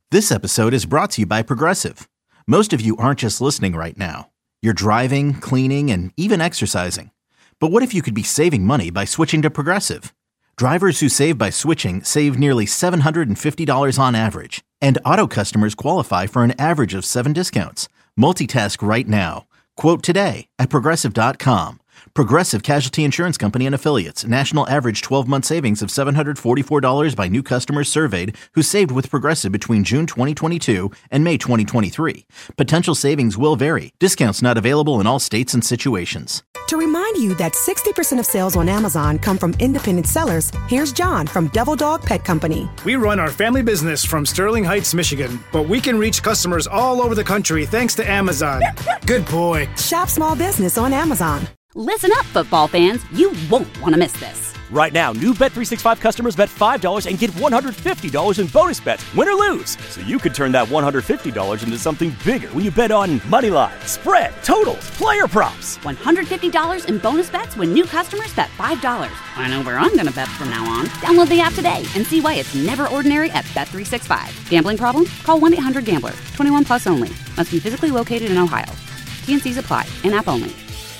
This episode is brought to you by Progressive. Most of you aren't just listening right now. You're driving, cleaning, and even exercising. But what if you could be saving money by switching to Progressive? Drivers who save by switching save nearly $750 on average. And auto customers qualify for an average of 7 discounts. Multitask right now. Quote today at Progressive.com. Progressive Casualty Insurance Company and Affiliates. National average 12-month savings of $744 by new customers surveyed who saved with Progressive between June 2022 and May 2023. Potential savings will vary. Discounts not available in all states and situations. To remind you that 60% of sales on Amazon come from independent sellers, here's John from Devil Dog Pet Company. We run our family business from Sterling Heights, Michigan, but we can reach customers all over the country thanks to Amazon. Good boy. Shop small business on Amazon. Listen up, football fans. You won't want to miss this. Right now, new Bet365 customers bet $5 and get $150 in bonus bets, win or lose. So you could turn that $150 into something bigger when you bet on money line, spread, totals, player props. $150 in bonus bets when new customers bet $5. I know where I'm going to bet from now on. Download the app today and see why it's never ordinary at Bet365. Gambling problem? Call 1-800-GAMBLER. 21 plus only. Must be physically located in Ohio. T&Cs apply. In-app only.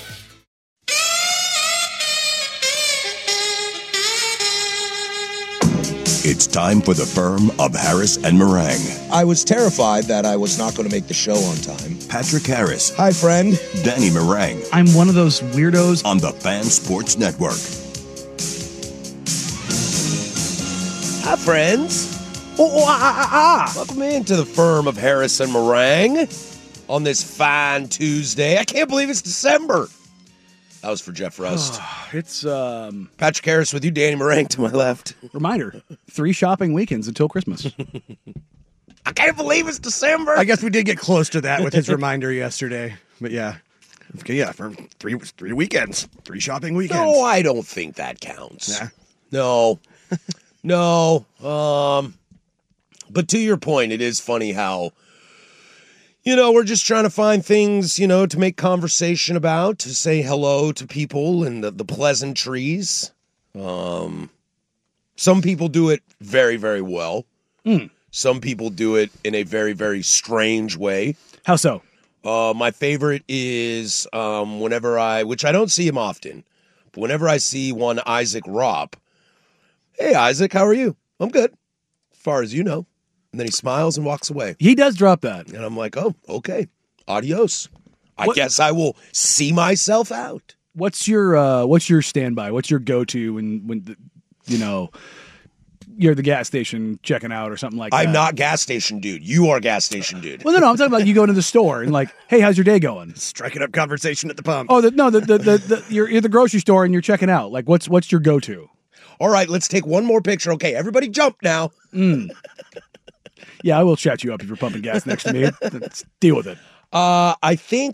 It's time for the firm of Harris and Meringue. I was terrified that I was not going to make the show on time. Patrick Harris. Hi, friend. Danny Meringue. I'm one of those weirdos. On the Fan Sports Network. Hi, friends. Welcome into the firm of Harris and Meringue on this fine Tuesday. I can't believe it's December. That was for Jeff Rust. It's Patrick Harris with you, Danny Meringue to my left. Reminder: 3 shopping weekends until Christmas. I can't believe it's December. I guess we did get close to that with his reminder yesterday. But yeah, for three weekends, 3 shopping weekends. No, I don't think that counts. Nah. No. But to your point, it is funny how, we're just trying to find things, to make conversation about, to say hello to people and the pleasantries. Some people do it very, very well. Some people do it in a very, very strange way. How so? My favorite is which I don't see him often, but whenever I see one Isaac Ropp, hey, Isaac, how are you? I'm good, as far as you know. And then he smiles and walks away. He does drop that. And I'm like, oh, okay. Adios. I guess I will see myself out. What's your standby? What's your go-to when you're at the gas station checking out or something like that? I'm not gas station dude. You are gas station dude. Well, no, I'm talking about you go into the store and like, hey, how's your day going? Striking up conversation at the pump. Oh, you're at the grocery store and you're checking out. Like, what's your go-to? All right, let's take one more picture. Okay, everybody jump now. Yeah, I will chat you up if you're pumping gas next to me. Let's deal with it. I think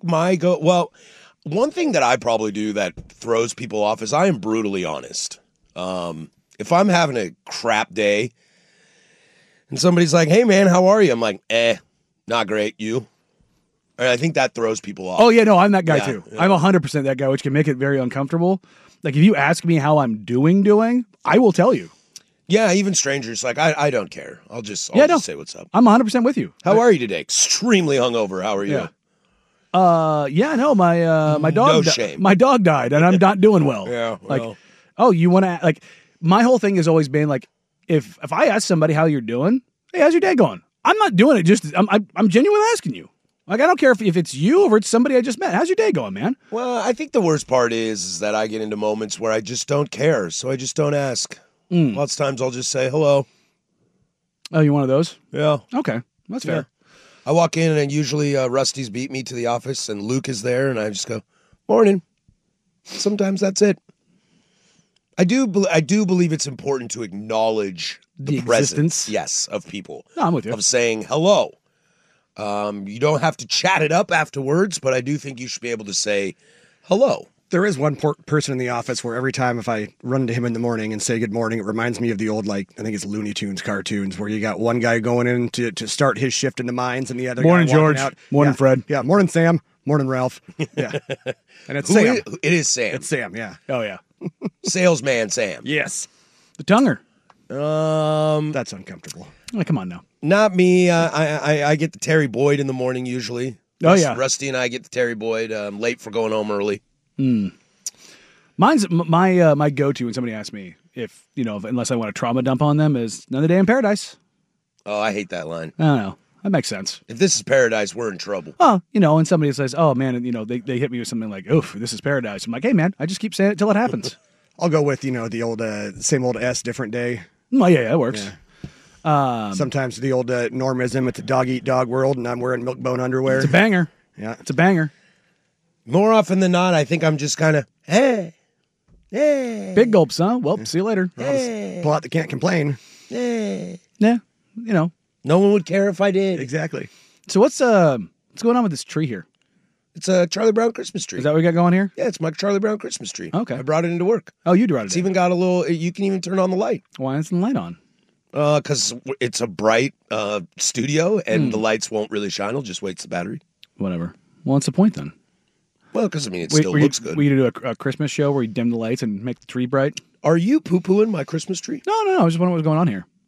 one thing that I probably do that throws people off is I am brutally honest. If I'm having a crap day and somebody's like, hey, man, how are you? I'm like, not great. You? And I think that throws people off. Oh, yeah, no, I'm that guy too. Yeah. I'm 100% that guy, which can make it very uncomfortable. Like, if you ask me how I'm doing, I will tell you. Yeah, even strangers, like, I don't care. I'll just say what's up. I'm 100% with you. How are you today? Extremely hungover. How are you? My dog No shame. my dog died, and I'm not doing well. Yeah, well. Like, you want to, like, my whole thing has always been, like, if I ask somebody how you're doing, hey, how's your day going? I'm not doing it I'm genuinely asking you. Like, I don't care if it's you or it's somebody I just met. How's your day going, man? Well, I think the worst part is that I get into moments where I just don't care, so I just don't ask. Lots of times I'll just say hello. Oh, you're one of those? Yeah. Okay. That's fair. I walk in and usually Rusty's beat me to the office and Luke is there and I just go, morning. Sometimes that's it. I do believe it's important to acknowledge the presence, yes, of people. No, I'm with you. Of saying hello. You don't have to chat it up afterwards, but I do think you should be able to say hello. There is one person in the office where every time if I run into him in the morning and say good morning, it reminds me of the old, like, I think it's Looney Tunes cartoons where you got one guy going in to start his shift in the mines and the other morning, guy George. Out. Morning, Fred. Yeah, morning, Sam. Morning, Ralph. Yeah. And it's Sam. It is Sam. It's Sam, yeah. Oh, yeah. Salesman Sam. Yes. The tonger. That's uncomfortable. Oh, come on now. Not me. I get the Terry Boyd in the morning usually. Oh, yeah. Rusty and I get the Terry Boyd. I'm late for going home early. Mine's my go-to when somebody asks me if, unless I want to trauma dump on them, is Another Day in Paradise. Oh, I hate that line. I don't know. That makes sense. If this is paradise, we're in trouble. Oh, and somebody says, oh, man, they hit me with something like, oof, this is paradise. I'm like, hey, man, I just keep saying it till it happens. I'll go with, the old same old S, different day. Oh, yeah, that works. Yeah. Sometimes the old normism, it's a dog-eat-dog world, and I'm wearing milk-bone underwear. It's a banger. Yeah. It's a banger. More often than not, I think I'm just kind of, hey. Big gulps, huh? Well, see you later. Pull out the can't complain. Yeah, No one would care if I did. Exactly. So what's going on with this tree here? It's a Charlie Brown Christmas tree. Is that what we got going here? Yeah, it's my Charlie Brown Christmas tree. Okay. I brought it into work. Oh, you brought it. It's even got a little, you can even turn on the light. Why isn't the light on? Because it's a bright studio and the lights won't really shine. It'll just waste the battery. Whatever. Well, what's the point then? Well, because, it still looks good. Were you to do a Christmas show where you dim the lights and make the tree bright? Are you poo-pooing my Christmas tree? No. I was just wondering what was going on here.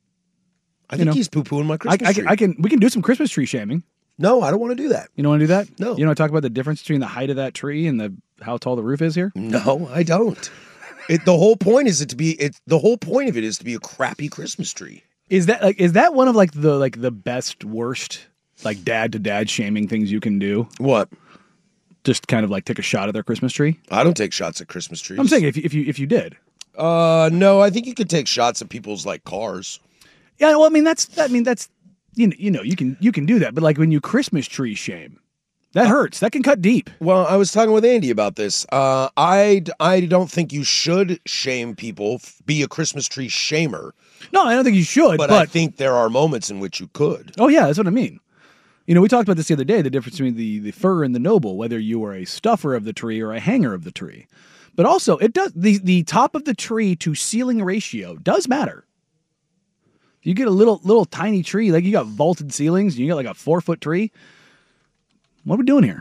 I think he's poo-pooing my Christmas tree. We can do some Christmas tree shaming. No, I don't want to do that. You don't want to do that? No. You don't want to talk about the difference between the height of that tree and how tall the roof is here? No, I don't. The whole point is the whole point of it is to be a crappy Christmas tree. Is that one of the best worst dad to dad shaming things you can do? What? Just kind of take a shot at their Christmas tree? I don't take shots at Christmas trees. I'm saying if you did. No, I think you could take shots at people's cars. Yeah, well, that's you can do that, but when you Christmas tree shame, that hurts. That can cut deep. Well, I was talking with Andy about this. I don't think you should shame people, be a Christmas tree shamer. No, I don't think you should. But I think there are moments in which you could. Oh yeah, that's what I mean. We talked about this the other day, the difference between the fir and the noble, whether you are a stuffer of the tree or a hanger of the tree. But also, it does the top of the tree to ceiling ratio does matter. You get a little tiny tree, you got vaulted ceilings, and you got a 4-foot tree. What are we doing here?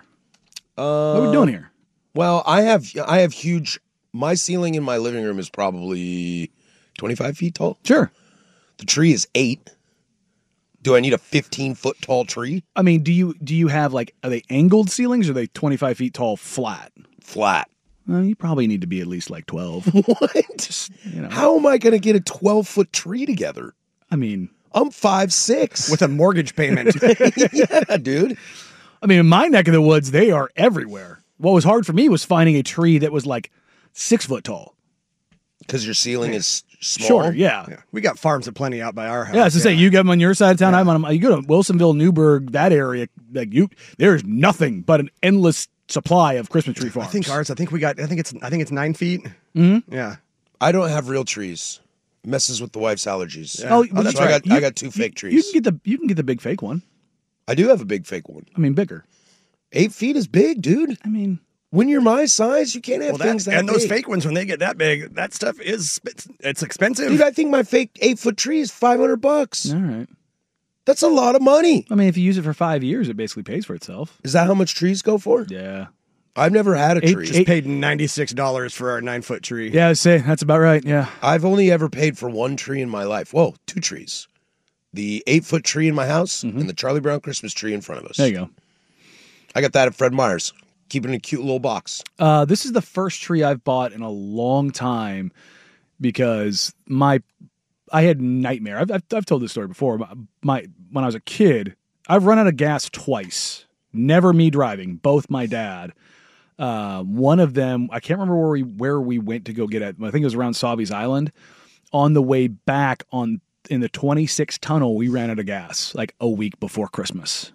Well, I have huge. My ceiling in my living room is probably 25 feet tall. Sure. The tree is 8. Do I need a 15-foot tall tree? I mean, do you have are they angled ceilings or are they 25 feet tall flat? Flat. Well, you probably need to be at least 12. What? Just, How am I going to get a 12-foot tree together? I mean, I'm 5'6" with a mortgage payment. Yeah, dude. I mean, in my neck of the woods, they are everywhere. What was hard for me was finding a tree that was 6 foot tall. Because your ceiling is small? Shorter, yeah. We got farms aplenty out by our house. Yeah, to say, you got them on your side of town, I'm on you go to Wilsonville, Newburgh, that area, there's nothing but an endless supply of Christmas tree farms. I think it's 9 feet. Mm-hmm. Yeah. I don't have real trees. Messes with the wife's allergies. Yeah. Oh, that's right. I got 2 fake trees. You can get the big fake one. I do have a big fake one. I mean, bigger. 8 feet is big, dude. I mean, when you're my size, you can't have things that big. And those fake ones, when they get that big, that stuff it's expensive. Dude, I think my fake 8-foot tree is $500. All right. That's a lot of money. I mean, if you use it for 5 years, it basically pays for itself. Is that how much trees go for? Yeah. I've never had a tree. Just paid $96 for our 9-foot tree. Yeah, I'd say that's about right. Yeah. I've only ever paid for 1 tree in my life. Whoa, 2 trees. The 8-foot tree in my house and the Charlie Brown Christmas tree in front of us. There you go. I got that at Fred Meyer's. Keep it in a cute little box. This is the first tree I've bought in a long time because I had nightmare. I've told this story before. When I was a kid, I've run out of gas twice. Never me driving. Both my dad. One of them, I can't remember where we went to go get it. I think it was around Sauvie's Island. On the way back in the 26 tunnel, we ran out of gas a week before Christmas.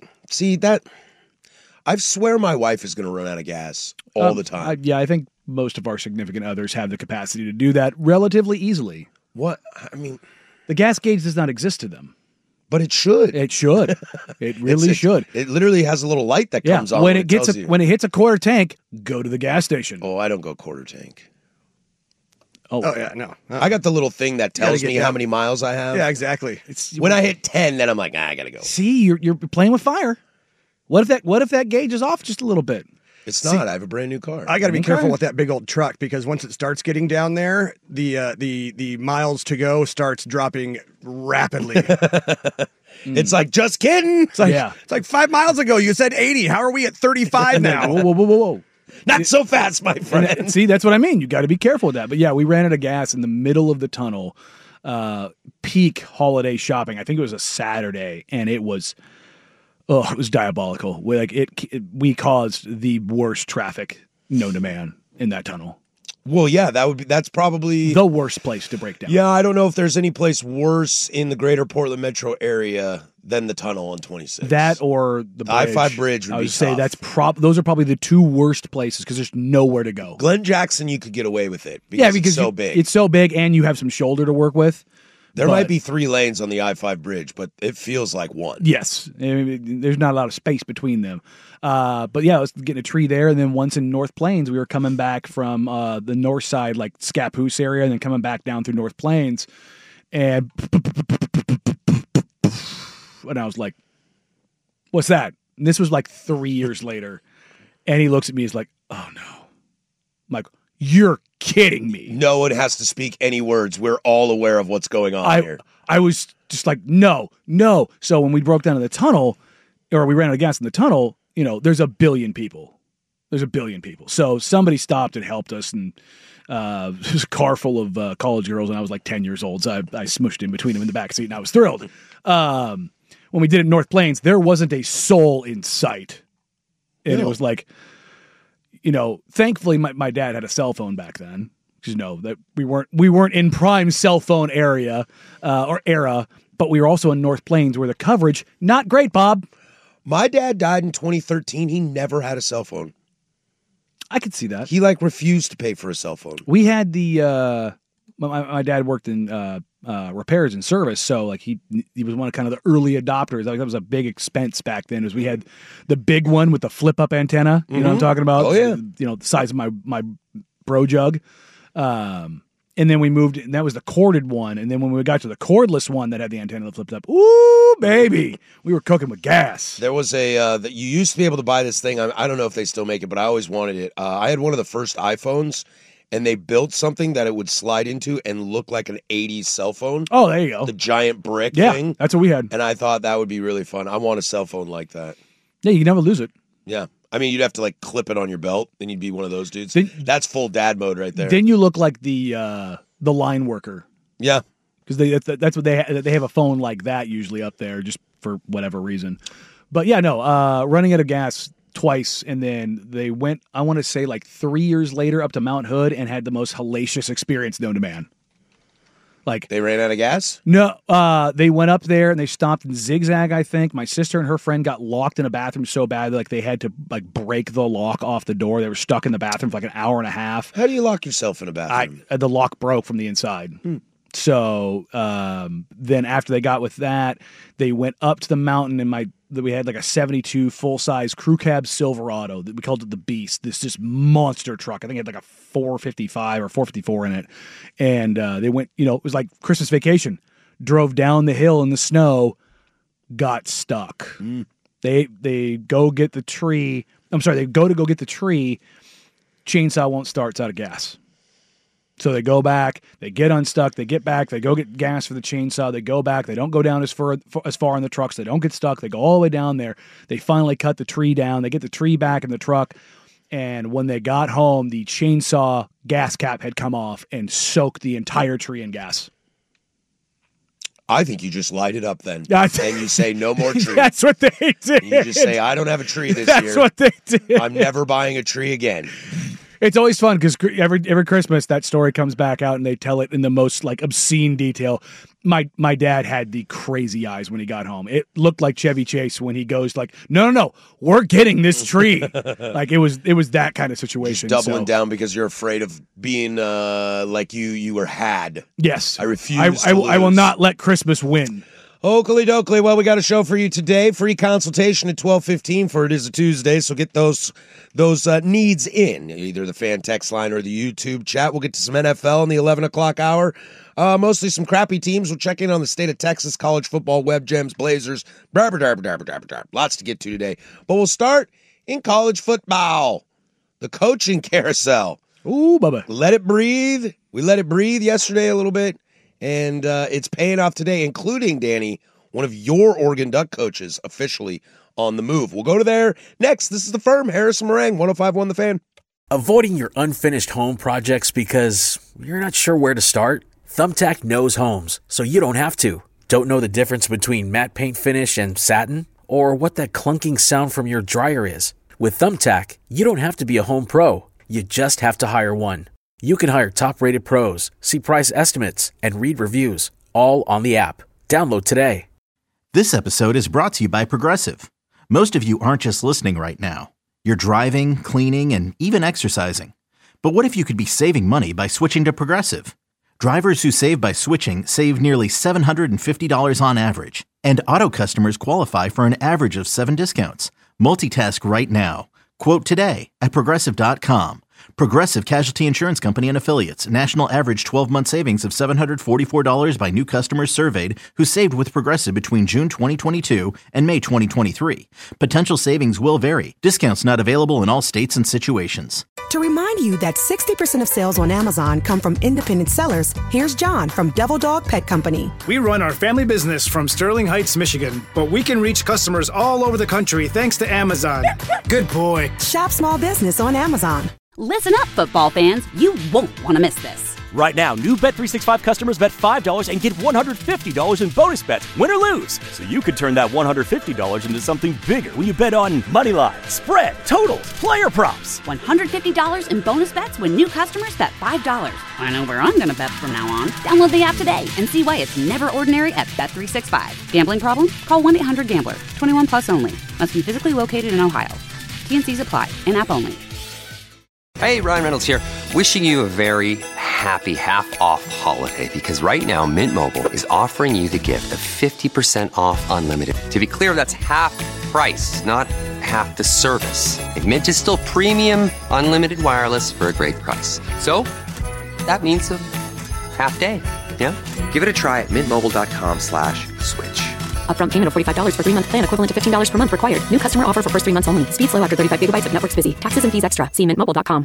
I swear my wife is going to run out of gas all the time. I think most of our significant others have the capacity to do that relatively easily. What? I mean, the gas gauge does not exist to them. But it should. It should. It really should. It literally has a little light that comes on when it hits a quarter tank, go to the gas station. Oh, I don't go quarter tank. Oh yeah, no. I got the little thing that tells me how many miles I have. Yeah, exactly. When I hit 10, then I'm like, I gotta go. See, you're playing with fire. What if that gauge is off just a little bit? It's not. I have a brand new car. I got to be careful with that big old truck because once it starts getting down there, the miles to go starts dropping rapidly. It's like, just kidding. It's like 5 miles ago you said 80. How are we at 35 now? Whoa. Not so fast, my friend. See, that's what I mean. You got to be careful with that. But yeah, we ran out of gas in the middle of the tunnel. Peak holiday shopping. I think it was a Saturday, and it was diabolical. We caused the worst traffic known to man in that tunnel. Well, yeah, that's probably the worst place to break down. Yeah, I don't know if there's any place worse in the greater Portland metro area than the tunnel on 26. That or the bridge. I-5 bridge would be say tough. those are probably the two worst places because there's nowhere to go. Glen Jackson, you could get away with it because it's so big. It's so big, and you have some shoulder to work with. There might be 3 lanes on the I-5 bridge, but it feels like one. Yes. There's not a lot of space between them. But yeah, I was getting a tree there. And then once in North Plains, we were coming back from the north side, like Scappoose area, and then coming back down through North Plains. And I was like, what's that? And this was like 3 years later. And he looks at me, he's like, oh no. I'm like, you're kidding me. No one has to speak any words. We're all aware of what's going on here. I was just like, no. So when we broke down in the tunnel, or we ran out of gas in the tunnel, there's a billion people. So somebody stopped and helped us, and it was a car full of college girls, and I was like 10 years old, so I smushed in between them in the back seat, and I was thrilled. When we did it in North Plains, there wasn't a soul in sight. And it was like, thankfully my dad had a cell phone back then. Because that we weren't in prime cell phone area or era, but we were also in North Plains where the coverage not great, Bob. My dad died in 2013. He never had a cell phone. I could see that. He refused to pay for a cell phone. We had my dad worked in repairs and service, so he was one of kind of the early adopters. That was a big expense back then. Was we had the big one with the flip up antenna. You know what I'm talking about? Oh yeah. The size of my bro jug. And then we moved, and that was the corded one. And then when we got to the cordless one that had the antenna that flipped up, ooh, baby, we were cooking with gas. There was that you used to be able to buy this thing. I don't know if they still make it, but I always wanted it. I had one of the first iPhones, and they built something that it would slide into and look like an 80s cell phone. Oh, there you go. The giant brick thing. Yeah, that's what we had. And I thought that would be really fun. I want a cell phone like that. Yeah, you can never lose it. Yeah. I mean, you'd have to clip it on your belt, then you'd be one of those dudes. That's full dad mode right there. Then you look like the line worker. Yeah, because that's what they have a phone like that usually up there just for whatever reason. But yeah, no, running out of gas twice, and then they went. I want to say 3 years later up to Mount Hood and had the most hellacious experience known to man. They ran out of gas? No, they went up there and they stopped in Zigzag, I think. My sister and her friend got locked in a bathroom so bad that they had to break the lock off the door. They were stuck in the bathroom for an hour and a half. How do you lock yourself in a bathroom? The lock broke from the inside. So then after they got with that, they went up to the mountain, and we had a 72 full-size crew cab Silverado. We called it the Beast. This just monster truck. I think it had a 455 or 454 in it. And they went, it was like Christmas vacation. Drove down the hill in the snow, got stuck. They go get the tree. I'm sorry, they go get the tree. Chainsaw won't start. It's out of gas. So they go back, they get unstuck, they get back, they go get gas for the chainsaw, they go back, they don't go down as far in the trucks, they don't get stuck, they go all the way down there. They finally cut the tree down, they get the tree back in the truck, and when they got home, the chainsaw gas cap had come off and soaked the entire tree in gas. I think you just light it up then. And you say, no more tree. That's what they did. You just say, I don't have a tree this year. That's what they did. I'm never buying a tree again. It's always fun because every Christmas that story comes back out and they tell it in the most obscene detail. My dad had the crazy eyes when he got home. It looked like Chevy Chase when he goes no, we're getting this tree. It was that kind of situation. Just doubling down because you're afraid of being you were had. Yes, I refuse. I will not let Christmas win. Oakley dokley. Well, we got a show for you today. Free consultation at 12:15 for it is a Tuesday, so get those needs in, either the fan text line or the YouTube chat. We'll get to some NFL in the 11 o'clock hour. Mostly some crappy teams. We'll check in on the state of Texas, college football, Web Gems, Blazers. Lots to get to today. But we'll start in college football. The coaching carousel. Ooh, Bubba. Let it breathe. We let it breathe yesterday a little bit, and it's paying off today, including, Danny, one of your Oregon Duck coaches officially on the move. We'll go to there next. This is The Firm, Harris and Meringue, 105.1 The Fan. Avoiding your unfinished home projects because you're not sure where to start? Thumbtack knows homes, so you don't have to. Don't know the difference between matte paint finish and satin? Or what that clunking sound from your dryer is? With Thumbtack, you don't have to be a home pro. You just have to hire one. You can hire top-rated pros, see price estimates, and read reviews, all on the app. Download today. This episode is brought to you by Progressive. Most of you aren't just listening right now. You're driving, cleaning, and even exercising. But what if you could be saving money by switching to Progressive? Drivers who save by switching save nearly $750 on average. And auto customers qualify for an average of 7 discounts. Multitask right now. Quote today at Progressive.com. Progressive Casualty Insurance Company and Affiliates. National average 12-month savings of $744 by new customers surveyed who saved with Progressive between June 2022 and May 2023. Potential savings will vary. Discounts not available in all states and situations. To remind you that 60% of sales on Amazon come from independent sellers, here's John from Devil Dog Pet Company. We run our family business from Sterling Heights, Michigan, but we can reach customers all over the country thanks to Amazon. Good boy. Shop small business on Amazon. Listen up, football fans. You won't want to miss this. Right now, new Bet365 customers bet $5 and get $150 in bonus bets, win or lose. So you could turn that $150 into something bigger when you bet on money line, spread, totals, player props. $150 in bonus bets when new customers bet $5. I know where I'm going to bet from now on. Download the app today and see why it's never ordinary at Bet365. Gambling problem? Call 1-800-GAMBLER. 21 plus only. Must be physically located in Ohio. T&Cs apply. In-app only. Hey, Ryan Reynolds here. Wishing you a very happy half-off holiday because right now Mint Mobile is offering you the gift of 50% off unlimited. To be clear, that's half price, not half the service. And Mint is still premium unlimited wireless for a great price. So that means a half day. Yeah? Give it a try at mintmobile.com/switch. Upfront payment of $45 for 3-month plan equivalent to $15 per month required. New customer offer for first 3 months only. Speed slow after 35 gigabytes if network's busy. Taxes and fees extra. See mintmobile.com.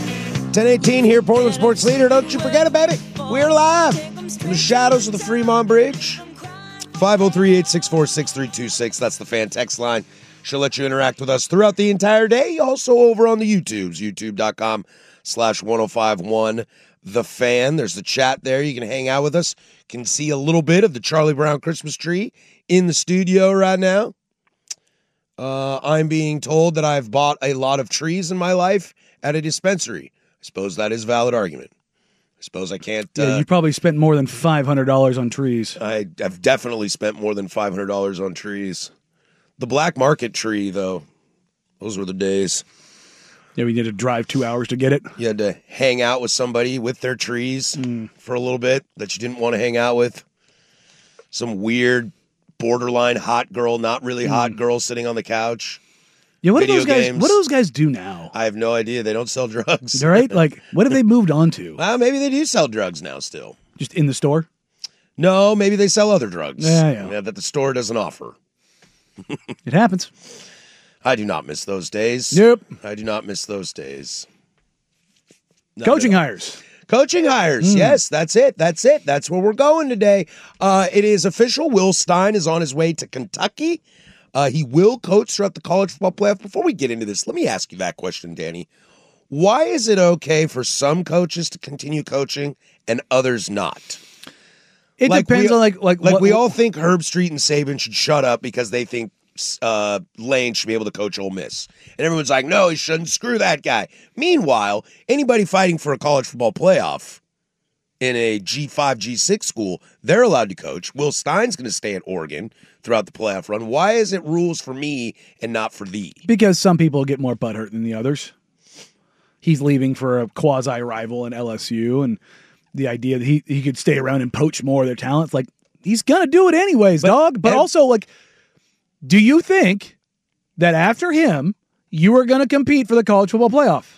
10:18 here, Portland Sports Leader. Don't you forget about it. We're live from the shadows of the Fremont Bridge. 503-864-6326. That's the fan text line. She'll let you interact with us throughout the entire day. Also over on the YouTubes, youtube.com/1051 The Fan. There's the chat there. You can hang out with us. Can see a little bit of the Charlie Brown Christmas tree in the studio right now. I'm being told that I've bought a lot of trees in my life at a dispensary. I suppose that is a valid argument. I suppose I can't... you probably spent more than $500 on trees. I've definitely spent more than $500 on trees. The black market tree, though, those were the days. Yeah, we had to drive 2 hours to get it. You had to hang out with somebody with their trees for a little bit that you didn't want to hang out with. Some weird, borderline hot girl, not really hot girl sitting on the couch. Yeah, what do Video those guys? games. What do those guys do now? I have no idea. They don't sell drugs. Right? Like, what have they moved on to? Well, maybe they do sell drugs now still. Just in the store? No, maybe they sell other drugs. Yeah. That the store doesn't offer. It happens. I do not miss those days. Yep. I do not miss those days. Coaching hires. Coaching hires. Yes, that's it. That's it. That's where we're going today. It is official. Will Stein is on his way to Kentucky. He will coach throughout the college football playoff. Before we get into this, let me ask you that question, Danny. Why is it okay for some coaches to continue coaching and others not? It depends on what we all think Herb Street and Saban should shut up because they think Lane should be able to coach Ole Miss. And everyone's like, no, he shouldn't. Screw that guy. Meanwhile, anybody fighting for a college football playoff in a G5, G6 school, they're allowed to coach. Will Stein's going to stay at Oregon throughout the playoff run. Why is it rules for me and not for thee? Because some people get more butthurt than the others. He's leaving for a quasi-rival in LSU, and the idea that he could stay around and poach more of their talents, like, he's going to do it anyways, dog. But also, like, do you think that after him, you are going to compete for the college football playoff?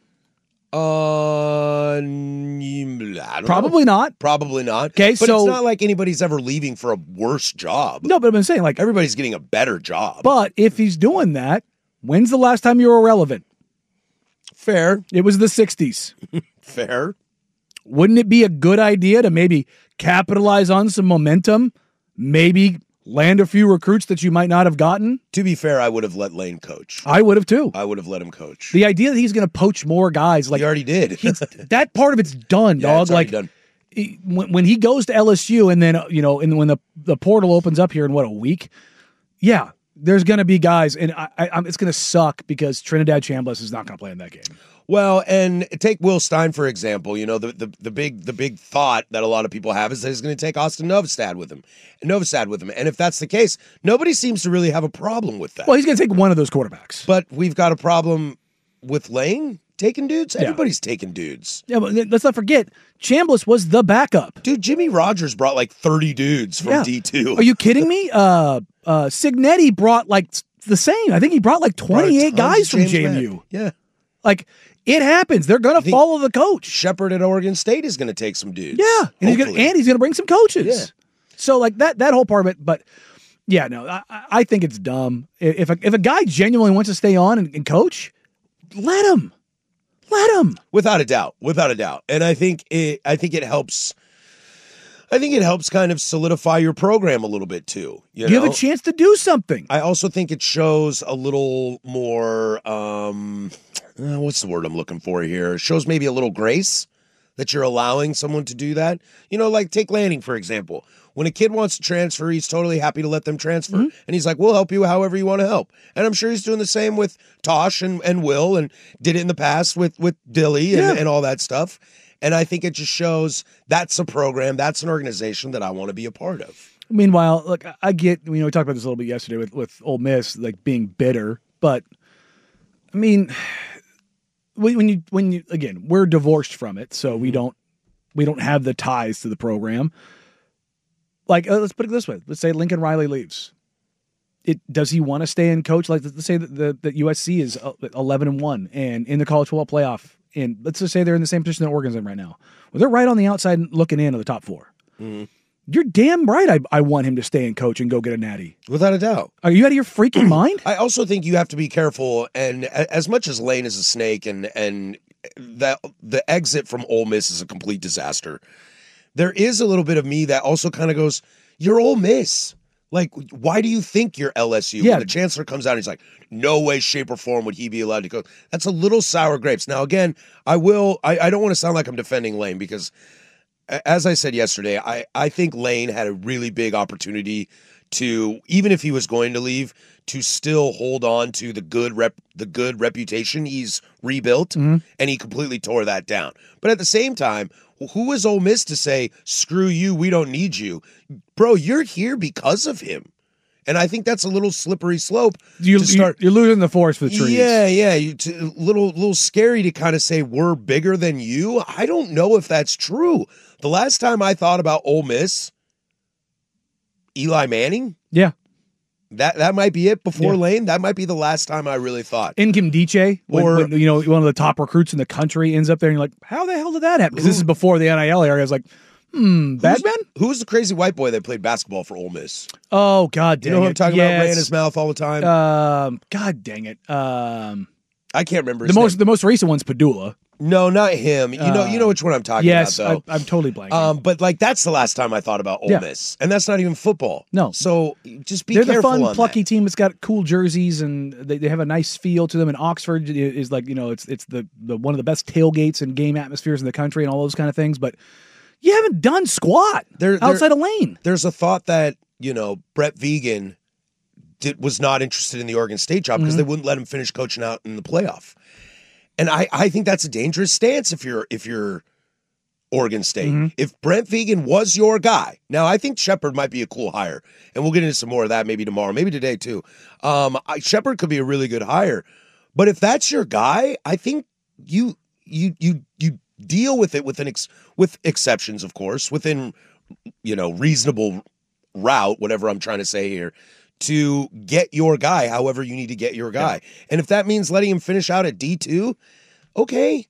I don't Probably know. not. Probably not. Okay, but so it's not like anybody's ever leaving for a worse job. No, but I've been saying, like, everybody's getting a better job. But if he's doing that, when's the last time you were relevant? Fair. It was the 60s. Fair. Wouldn't it be a good idea to maybe capitalize on some momentum? Maybe land a few recruits that you might not have gotten? To be fair, I would have let Lane coach. I would have too. I would have let him coach. The idea that he's going to poach more guys, like he already did. That part of it's done, Yeah, dog. it's already Like done. when he goes to LSU, and then and when the portal opens up here in a week, yeah, there's going to be guys, and it's going to suck because Trinidad Chambliss is not going to play in that game. Well, and take Will Stein, for example. The big thought that a lot of people have is that he's going to take Austin Novosad with him. And if that's the case, nobody seems to really have a problem with that. Well, he's going to take one of those quarterbacks. But we've got a problem with Lane taking dudes. Everybody's taking dudes. Yeah, but let's not forget, Chambliss was the backup. Dude, Jimmy Rogers brought like 30 dudes from D2. Are you kidding me? Signetti brought like the same. I think he brought like 28 guys from JMU. Yeah. Like, it happens. They're going to follow the coach. Shepard at Oregon State is going to take some dudes. Yeah, and he's going to bring some coaches. Yeah. So like that whole part of it, but yeah, no, I think it's dumb. If a guy genuinely wants to stay on and coach, let him. Without a doubt. And I think it helps. I think it helps kind of solidify your program a little bit too. You have a chance to do something. I also think it shows a little more. What's the word I'm looking for here? It shows maybe a little grace that you're allowing someone to do that. Like take Lanning, for example. When a kid wants to transfer, he's totally happy to let them transfer. Mm-hmm. And he's like, we'll help you however you want to help. And I'm sure he's doing the same with Tosh and Will, and did it in the past with Dilly and all that stuff. And I think it just shows that's a program, that's an organization that I want to be a part of. Meanwhile, look, I get, we talked about this a little bit yesterday with Ole Miss, like being bitter, but I mean, when you again, we're divorced from it, so we don't have the ties to the program. Like, let's put it this way. Let's say Lincoln Riley leaves. Does he want to stay and coach? Like, let's say that USC is 11-1 and in the college football playoff. And let's just say they're in the same position that Oregon's in right now. Well, they're right on the outside looking in of the top four. Mm-hmm. You're damn right I want him to stay and coach and go get a natty. Without a doubt. Are you out of your freaking mind? I also think you have to be careful, and as much as Lane is a snake and that the exit from Ole Miss is a complete disaster, there is a little bit of me that also kind of goes, you're Ole Miss. Like, why do you think you're LSU? Yeah. When the chancellor comes out and he's like, no way, shape, or form would he be allowed to go. That's a little sour grapes. Now, again, I don't want to sound like I'm defending Lane because, as I said yesterday, I think Lane had a really big opportunity to, even if he was going to leave, to still hold on to the good reputation he's rebuilt, and he completely tore that down. But at the same time, who is Ole Miss to say, screw you, we don't need you? Bro, you're here because of him. And I think that's a little slippery slope. You're losing the forest for the trees. Yeah. A little scary to kind of say we're bigger than you. I don't know if that's true. The last time I thought about Ole Miss, Eli Manning. Yeah. That might be it before Lane. That might be the last time I really thought. Nkemdiche, when one of the top recruits in the country ends up there, and you're like, how the hell did that happen? Because this is before the NIL era. I was like, Bagman? Who's the crazy white boy that played basketball for Ole Miss? Oh, God dang it. You know who I'm talking about? Ran his mouth all the time? God dang it. I can't remember his name. The most recent one's Padula. No, not him. You know which one I'm talking about, though. Yes, I'm totally blanking. But like that's the last time I thought about Ole Miss, and that's not even football. No, so just be They're careful. They're the fun, on plucky that. team that's got cool jerseys, and they have a nice feel to them. And Oxford is like it's the one of the best tailgates and game atmospheres in the country, and all those kind of things. But you haven't done squat outside of Lane. There's a thought that Brett Vegan was not interested in the Oregon State job because they wouldn't let him finish coaching out in the playoff. And I think that's a dangerous stance if you're Oregon State. If Brent Vegan was your guy, now I think Shepard might be a cool hire, and we'll get into some more of that maybe tomorrow, maybe today too. Shepard could be a really good hire, but if that's your guy, I think you deal with it with exceptions, of course, within reasonable route, whatever I'm trying to say here, to get your guy however you need to get your guy. Yeah. And if that means letting him finish out at D2, okay,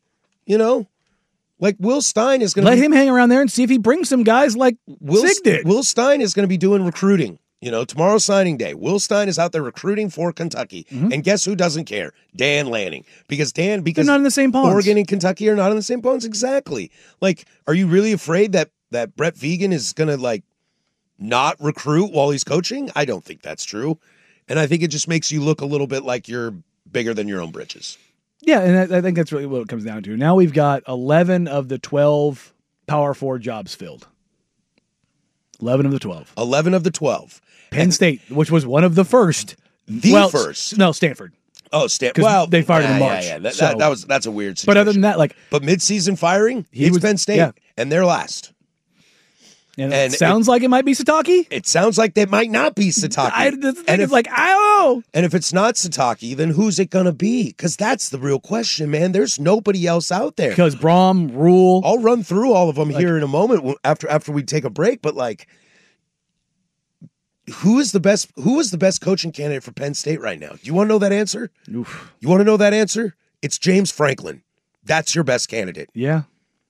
like Will Stein is going to let him hang around there and see if he brings some guys like Sig did. Will Stein is going to be doing recruiting Tomorrow's signing day. Will Stein is out there recruiting for Kentucky. And guess who doesn't care? Dan Lanning. Because they're not in the same ponds. Oregon and Kentucky are not in the same ponds. Exactly. Like, are you really afraid that Brett Vigen is going to, like, not recruit while he's coaching? I don't think that's true. And I think it just makes you look a little bit like you're bigger than your own britches. Yeah, and I think that's really what it comes down to. Now we've got 11 of the 12 Power 4 jobs filled. 11 of the 12. 11 of the 12. Penn State, which was one of the first. First. No, Stanford. Oh, Stanford. Well, they fired him in March. Yeah. That's a weird situation. But other than that, But mid-season firing, it's Penn State, and they're last. And it sounds like it might be Sataki. It sounds like they might not be Sataki. I don't know. And if it's not Sataki, then who's it going to be? Because that's the real question, man. There's nobody else out there. Because Brom, Rule. I'll run through all of them here in a moment after we take a break. But who is the best coaching candidate for Penn State right now? Do you want to know that answer? Oof. You want to know that answer? It's James Franklin. That's your best candidate. Yeah.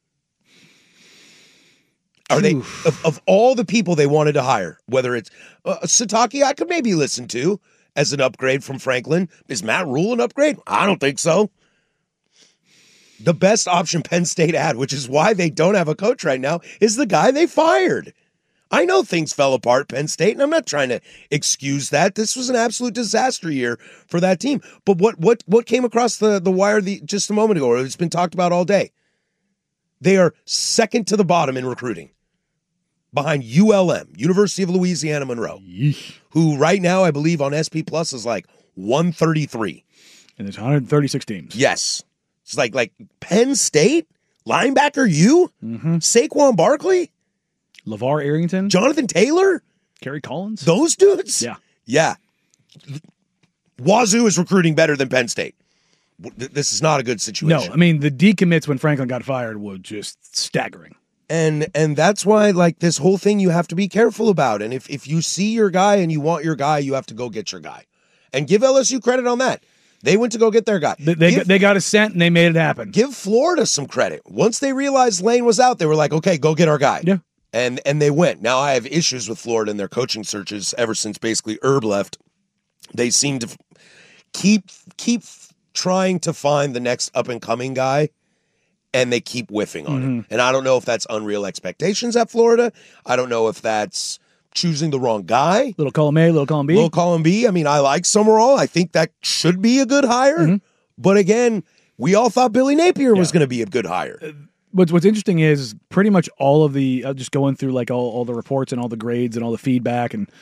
Are they of all the people they wanted to hire? Whether it's Sataki, I could maybe listen to as an upgrade from Franklin. Is Matt Rule an upgrade? I don't think so. The best option Penn State had, which is why they don't have a coach right now, is the guy they fired. I know things fell apart Penn State, and I'm not trying to excuse that. This was an absolute disaster year for that team. But what came across the wire just a moment ago, or it's been talked about all day? They are second to the bottom in recruiting, behind ULM, University of Louisiana Monroe, who right now I believe on SP Plus is like 133. And there's 136 teams. Yes. It's like Penn State, linebacker Saquon Barkley, LeVar Arrington, Jonathan Taylor, Kerry Collins. Those dudes? Yeah. Wazoo is recruiting better than Penn State. This is not a good situation. No, I mean, the decommits when Franklin got fired were just staggering. And that's why, this whole thing you have to be careful about. And if you see your guy and you want your guy, you have to go get your guy. And give LSU credit on that. They went to go get their guy. They got a cent and they made it happen. Give Florida some credit. Once they realized Lane was out, they were like, okay, go get our guy. Yeah. And they went. Now, I have issues with Florida and their coaching searches ever since basically Herb left. They seem to keep trying to find the next up-and-coming guy, and they keep whiffing on it. And I don't know if that's unreal expectations at Florida. I don't know if that's choosing the wrong guy. Little column A, little column B. Little column B. I mean, I like Summerall. I think that should be a good hire. But again, we all thought Billy Napier was going to be a good hire. What's interesting is pretty much all of the just going through all the reports and all the grades and all the feedback and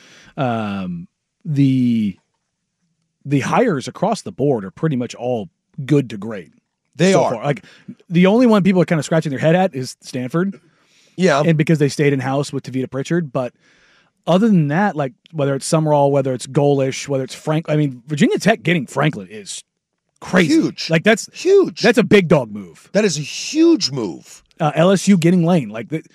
the hires across the board are pretty much all good to great. They are. Far. The only one people are kind of scratching their head at is Stanford. Yeah. And because they stayed in-house with Tavita Pritchard. But other than that, whether it's Summerall, whether it's Golish, whether it's Virginia Tech getting Franklin is crazy. Huge. That's huge. That's a big dog move. That is a huge move. LSU getting Lane.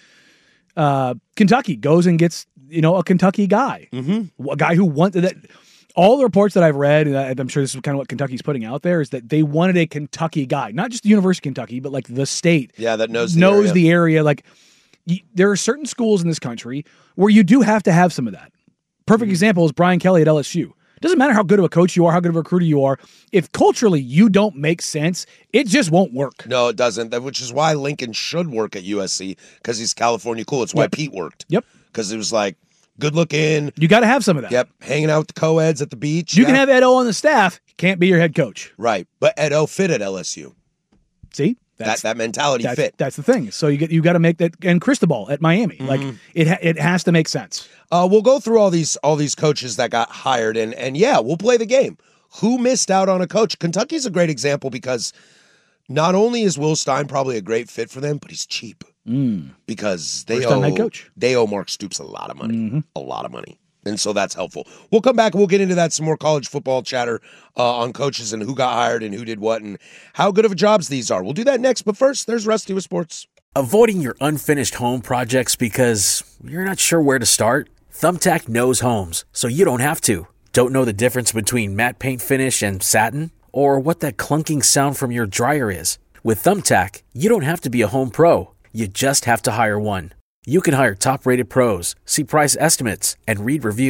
Kentucky goes and gets, a Kentucky guy. A guy who wanted that. All the reports that I've read, and I'm sure this is kind of what Kentucky's putting out there, is that they wanted a Kentucky guy. Not just the University of Kentucky, but the state. Yeah, that knows the area. There are certain schools in this country where you do have to have some of that. Perfect example is Brian Kelly at LSU. It doesn't matter how good of a coach you are, how good of a recruiter you are. If culturally you don't make sense, it just won't work. No, it doesn't. Which is why Lincoln should work at USC, because he's California cool. It's why Pete worked. Yep. Because it was good looking. You got to have some of that. Yep. Hanging out with the co-eds at the beach. You can have Ed O on the staff. Can't be your head coach. Right. But Ed O fit at LSU. See? That mentality fit. That's the thing. So you got to make that. And Cristobal at Miami. It has to make sense. We'll go through all these coaches that got hired. And we'll play the game. Who missed out on a coach? Kentucky's a great example because not only is Will Stein probably a great fit for them, but he's cheap. Because they owe Mark Stoops a lot of money. A lot of money. And so that's helpful. We'll come back and we'll get into that, some more college football chatter on coaches and who got hired and who did what and how good of jobs these are. We'll do that next. But first, there's Rusty with sports. Avoiding your unfinished home projects because you're not sure where to start? Thumbtack knows homes, so you don't have to. Don't know the difference between matte paint finish and satin? Or what that clunking sound from your dryer is? With Thumbtack, you don't have to be a home pro. You just have to hire one. You can hire top-rated pros, see price estimates, and read reviews,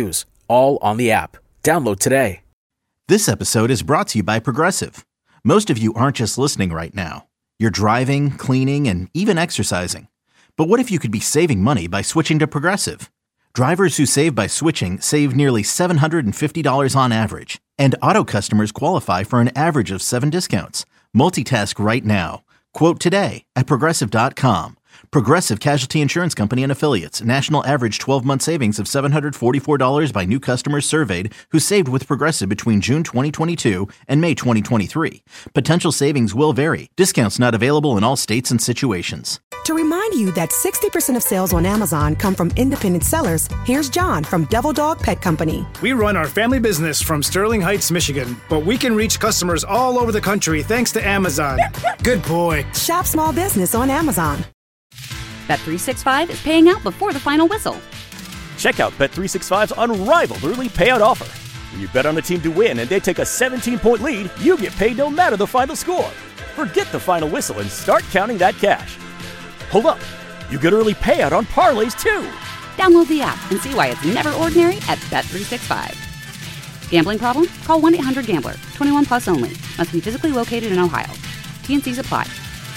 all on the app. Download today. This episode is brought to you by Progressive. Most of you aren't just listening right now. You're driving, cleaning, and even exercising. But what if you could be saving money by switching to Progressive? Drivers who save by switching save nearly $750 on average. And auto customers qualify for an average of 7 discounts. Multitask right now. Quote today at Progressive.com. Progressive Casualty Insurance Company and Affiliates. National average 12-month savings of $744 by new customers surveyed who saved with Progressive between June 2022 and May 2023. Potential savings will vary. Discounts not available in all states and situations. To remind you that 60% of sales on Amazon come from independent sellers, here's John from Devil Dog Pet Company. We run our family business from Sterling Heights, Michigan, but we can reach customers all over the country thanks to Amazon. Good boy. Shop small business on Amazon. Bet365 is paying out before the final whistle. Check out Bet365's unrivaled early payout offer. When you bet on a team to win and they take a 17-point lead, you get paid no matter the final score. Forget the final whistle and start counting that cash. Hold up. You get early payout on parlays, too. Download the app and see why it's never ordinary at Bet365. Gambling problem? Call 1-800-GAMBLER. 21 plus only. Must be physically located in Ohio. T&Cs apply.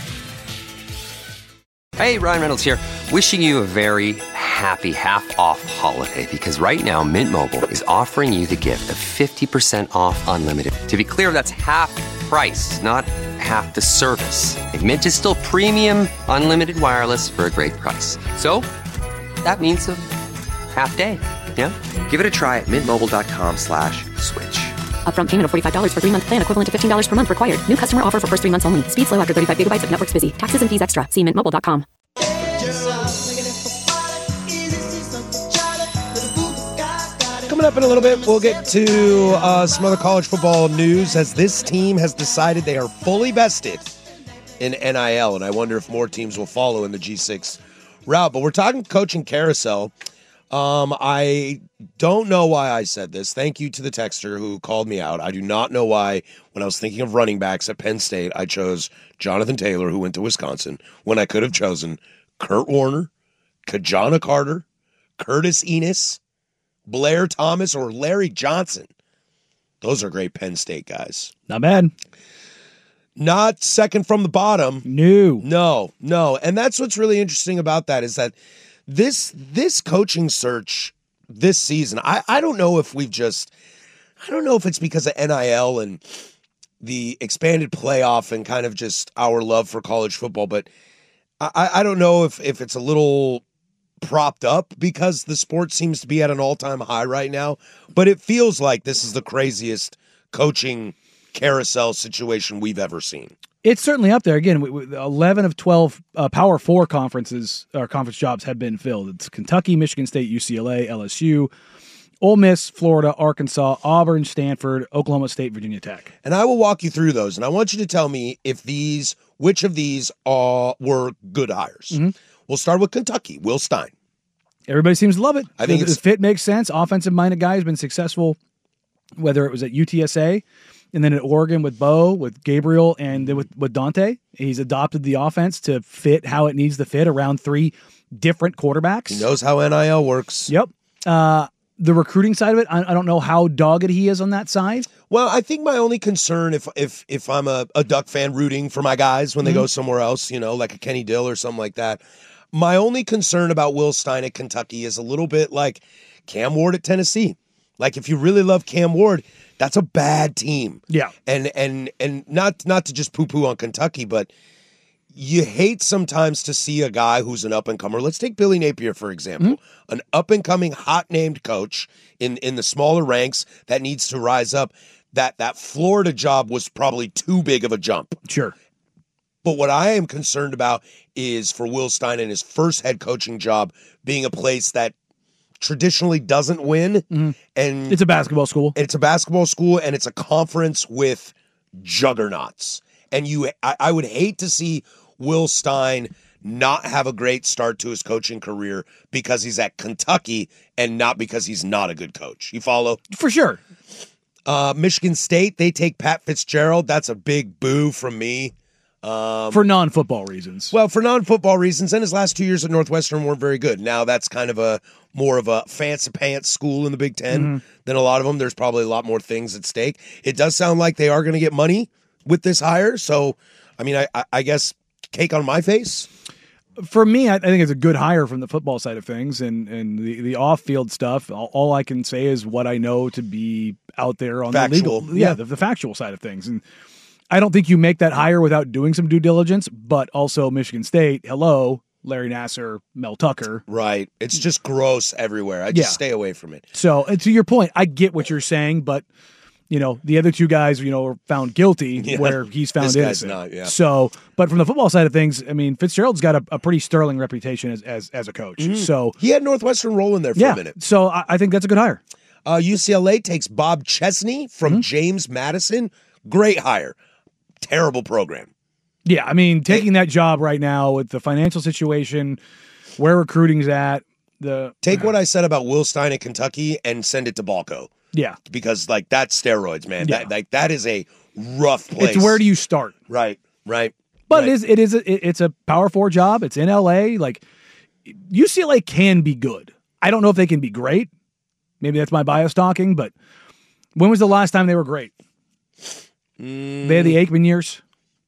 Hey, Ryan Reynolds here. Wishing you a very happy half-off holiday because right now Mint Mobile is offering you the gift of 50% off unlimited. To be clear, that's half price, not half the service. And Mint is still premium unlimited wireless for a great price. So that means a half day. Yeah? Give it a try at mintmobile.com/switch. Upfront payment of $45 for 3-month plan, equivalent to $15 per month required. New customer offer for first 3 months only. Speed slow after 35 gigabytes if network's busy. Taxes and fees extra. See mintmobile.com. Coming up in a little bit, we'll get to some other college football news as this team has decided they are fully vested in NIL, and I wonder if more teams will follow in the G6 route. But we're talking coaching carousel. I don't know why I said this. Thank you to the texter who called me out. I do not know why, when I was thinking of running backs at Penn State, I chose Jonathan Taylor, who went to Wisconsin, when I could have chosen Kurt Warner, Kajana Carter, Curtis Enis, Blair Thomas, or Larry Johnson. Those are great Penn State guys. Not bad. Not second from the bottom. No. And that's what's really interesting about that is that this coaching search this season, I don't know if I don't know if it's because of NIL and the expanded playoff and kind of just our love for college football, but I don't know if it's a little propped up because the sport seems to be at an all-time high right now, but it feels like this is the craziest coaching carousel situation we've ever seen. It's certainly up there. Again, 11 of 12 Power 4 conference jobs have been filled. It's Kentucky, Michigan State, UCLA, LSU, Ole Miss, Florida, Arkansas, Auburn, Stanford, Oklahoma State, Virginia Tech. And I will walk you through those, and I want you to tell me which of these were good hires. Mm-hmm. We'll start with Kentucky, Will Stein. Everybody seems to love it. I think the fit makes sense. Offensive-minded guy has been successful, whether it was at UTSA and then at Oregon with Bo, with Gabriel, and then with Dante. He's adopted the offense to fit how it needs to fit around 3 different quarterbacks. He knows how NIL works. Yep. The recruiting side of it, I don't know how dogged he is on that side. Well, I think my only concern, if I'm a Duck fan rooting for my guys when they go somewhere else, like a Kenny Dill or something like that, my only concern about Will Stein at Kentucky is a little bit like Cam Ward at Tennessee. Like, if you really love Cam Ward, that's a bad team. Yeah. And not to just poo-poo on Kentucky, but you hate sometimes to see a guy who's an up-and-comer. Let's take Billy Napier, for example. An up-and-coming, hot-named coach in the smaller ranks that needs to rise up. That Florida job was probably too big of a jump. Sure. But what I am concerned about is for Will Stein and his first head coaching job being a place that traditionally doesn't win. And it's a basketball school. It's a basketball school, and it's a conference with juggernauts. And I would hate to see Will Stein not have a great start to his coaching career because he's at Kentucky and not because he's not a good coach. You follow? For sure. Michigan State, they take Pat Fitzgerald. That's a big boo from me. For non-football reasons. Well, for non-football reasons, and his last 2 years at Northwestern weren't very good. Now that's kind of more of a fancy pants school in the Big Ten than a lot of them. There's probably a lot more things at stake. It does sound like they are going to get money with this hire. So, I mean, I guess cake on my face. For me, I think it's a good hire from the football side of things, and the off-field stuff. All I can say is what I know to be out there on Factual. the legal, the factual side of things. And I don't think you make that hire without doing some due diligence. But also, Michigan State, hello, Larry Nassar, Mel Tucker. Right. It's just gross everywhere. I just stay away from it. So, and to your point, I get what you're saying, but the other two guys, are found guilty where he's found This guy's innocent. not, So, but from the football side of things, I mean, Fitzgerald's got a pretty sterling reputation as a coach. So he had Northwestern rolling there for a minute. So I think that's a good hire. UCLA takes Bob Chesney from James Madison. Great hire. Terrible program. Yeah, I mean, taking that job right now with the financial situation, where recruiting's at, take what I said about Will Stein at Kentucky and send it to Balco. Yeah, because that's steroids, man. Yeah. That is a rough place. It's where do you start? Right. But it's a Power 4 job. It's in LA. Like UCLA can be good. I don't know if they can be great. Maybe that's my bias talking. But when was the last time they were great? They had the Aikman years.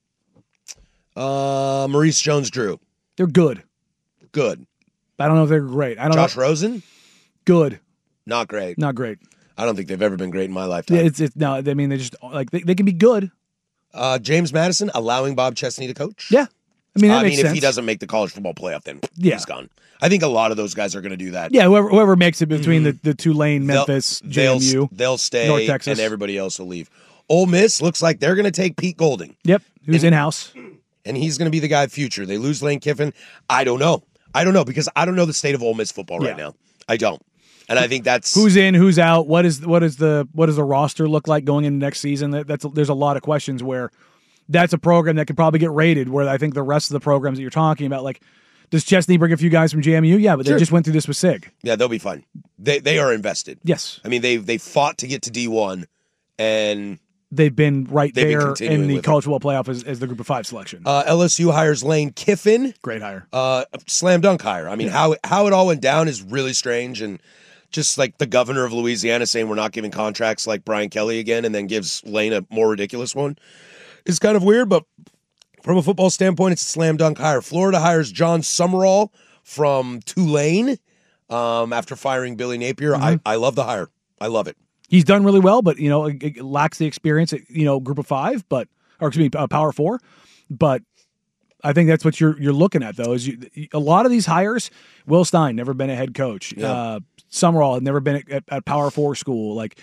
Maurice Jones-Drew. They're good. Good. I don't know if they're great. I don't Josh know. Rosen. Good. Not great. Not great. I don't think they've ever been great in my lifetime. Yeah, it's no. I mean, they just they can be good. James Madison allowing Bob Chesney to coach. Yeah, I mean, that makes if sense. he doesn't make the college football playoff, then Yeah. he's gone. I think a lot of those guys are going to do that. Yeah, whoever makes it between the Tulane, Memphis, JMU, they'll stay, North Texas, and everybody else will leave. Ole Miss looks like they're going to take Pete Golding. Yep, who's in house, and he's going to be the guy of future. They lose Lane Kiffin. I don't know because I don't know the state of Ole Miss football right now. I don't. And I think that's who's in, who's out. What does the roster look like going into next season? There's a lot of questions where that's a program that could probably get rated. Where I think the rest of the programs that you're talking about, like, does Chesney bring a few guys from JMU? Yeah, but they just went through this with SIG. Yeah, they'll be fine. They are invested. Yes, I mean they fought to get to D1, and they've been there in the with college football playoff as the Group of 5 selection. LSU hires Lane Kiffin. Great hire. Slam dunk hire. I mean, how it all went down is really strange, and just like the governor of Louisiana saying we're not giving contracts like Brian Kelly again, and then gives Lane a more ridiculous one. It's kind of weird, but from a football standpoint, it's a slam dunk hire. Florida hires John Summerall from Tulane after firing Billy Napier. I love the hire. I love it. He's done really well, but it lacks the experience at Group of 5, Power 4. But I think that's what you're looking at, though. Is a lot of these hires. Will Stein never been a head coach. Yeah. Summerall had never been at Power 4 school. Like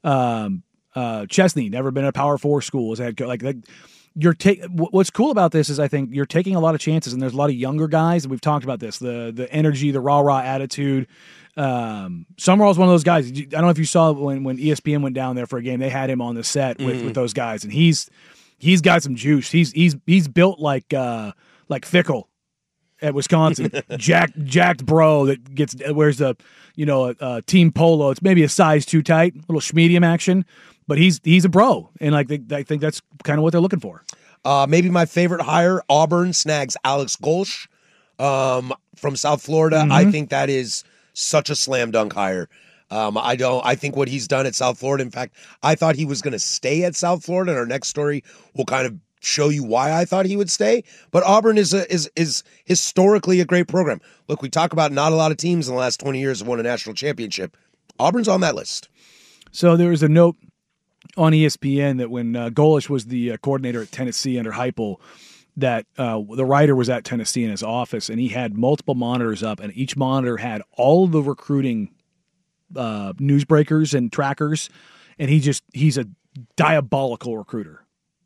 Chesney never been at Power 4 school as a head coach. Like what's cool about this is I think you're taking a lot of chances, and there's a lot of younger guys, and we've talked about this. The energy, the rah attitude. Summerall's one of those guys. I don't know if you saw when ESPN went down there for a game, they had him on the set with those guys, and he's got some juice. He's built like Fickle at Wisconsin, jacked bro that wears a team polo. It's maybe a size too tight, a little medium action, but he's a bro, and I think that's kind of what they're looking for. Maybe my favorite hire, Auburn snags Alex Golsh from South Florida. I think that is such a slam dunk hire. I think what he's done at South Florida, in fact, I thought he was going to stay at South Florida, and our next story will kind of show you why I thought he would stay. But Auburn is historically a great program. Look, we talk about not a lot of teams in the last 20 years have won a national championship. Auburn's on that list. So there was a note on ESPN that when Golish was the coordinator at Tennessee under Heupel, that the writer was at Tennessee in his office, and he had multiple monitors up, and each monitor had all the recruiting newsbreakers and trackers, and he's a diabolical recruiter.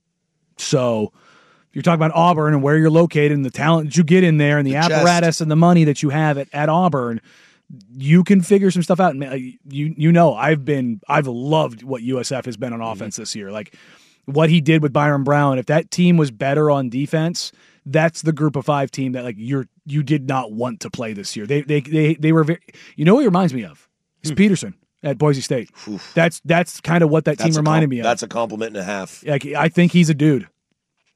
So if you're talking about Auburn and where you're located and the talent that you get in there and the apparatus and the money that you have at Auburn, you can figure some stuff out. And I've loved what USF has been on offense this year. Like what he did with Byron Brown. If that team was better on defense, that's the Group of 5 team that you did not want to play this year. They were very. You know what it reminds me of? It's Peterson at Boise State. Oof. That's kind of what that team reminded me of. That's a compliment and a half. Like, I think he's a dude.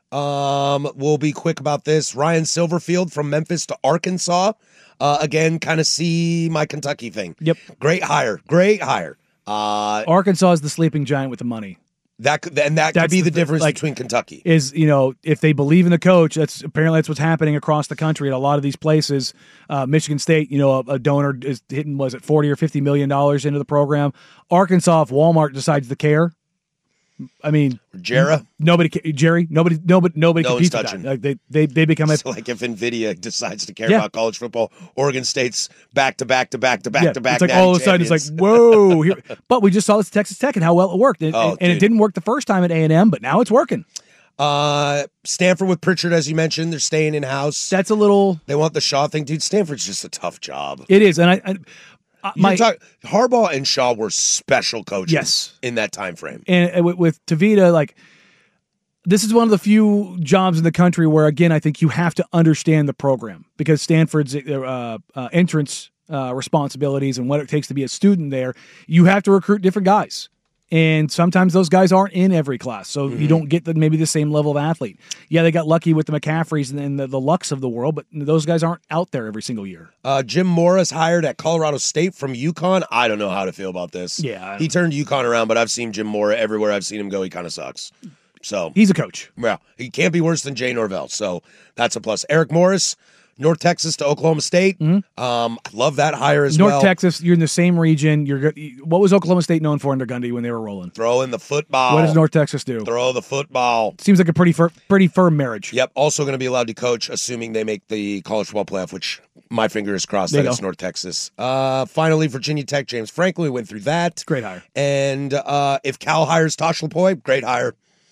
We'll be quick about this. Ryan Silverfield from Memphis to Arkansas. Again, kind of see my Kentucky thing. Yep. Great hire. Arkansas is the sleeping giant with the money. That could be the difference between Kentucky. Is, if they believe in the coach, that's what's happening across the country at a lot of these places. Michigan State, a donor is hitting, was it $40 or $50 million into the program? Arkansas, if Walmart decides to care, I mean, Jerry, nobody competes with touching. that. Like they become so like if Nvidia decides to care about college football, Oregon State's back to back. It's like all of a sudden it's like, whoa! But we just saw this at Texas Tech and how well it worked, and it didn't work the first time at A&M, but now it's working. Stanford with Pritchard, as you mentioned, they're staying in house. That's a little. They want the Shaw thing, dude. Stanford's just a tough job. It is, and Harbaugh and Shaw were special coaches in that time frame. And with Tavita, this is one of the few jobs in the country where, again, I think you have to understand the program because Stanford's entrance responsibilities and what it takes to be a student there, you have to recruit different guys. And sometimes those guys aren't in every class, so you don't get maybe the same level of athlete. Yeah, they got lucky with the McCaffreys and the Lucks of the world, but those guys aren't out there every single year. Jim Morris hired at Colorado State from UConn. I don't know how to feel about this. Yeah. He turned UConn around, but I've seen Jim Mora everywhere I've seen him go. He kind of sucks. So he's a coach. Yeah, he can't be worse than Jay Norvell, so that's a plus. Eric Morris, North Texas to Oklahoma State. I love that hire as well. North Texas, you're in the same region. What was Oklahoma State known for under Gundy when they were rolling? Throwing the football. What does North Texas do? Throw the football. Seems like a pretty firm marriage. Yep. Also going to be allowed to coach, assuming they make the college football playoff, which my finger is crossed that it's North Texas. Finally, Virginia Tech, James Franklin. We went through that. Great hire. And if Cal hires Tosh Lupoi, great hire.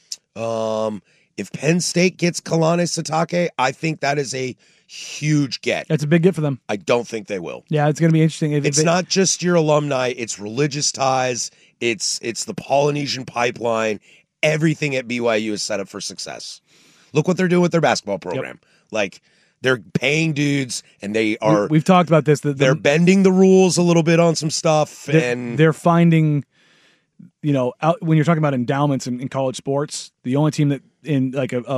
If Penn State gets Kalani Sitake, I think that is a huge get. That's a big get for them. I don't think they will. Yeah, it's going to be interesting. It's not just your alumni. It's religious ties. It's the Polynesian pipeline. Everything at BYU is set up for success. Look what they're doing with their basketball program. Like, they're paying dudes, and they are... We've talked about this. They're bending the rules a little bit on some stuff. They're finding... when you're talking about endowments in college sports, the only team that in